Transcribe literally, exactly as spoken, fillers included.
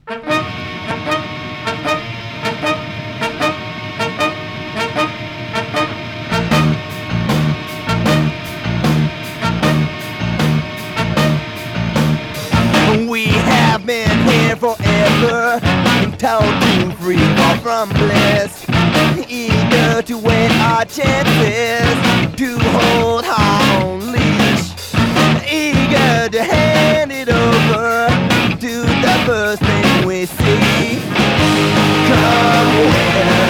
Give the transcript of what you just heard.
We have been here forever, told to free fall from bliss, eager to wait our chances, to hold our own leash, eager to hand it over to the first thing we see. Come with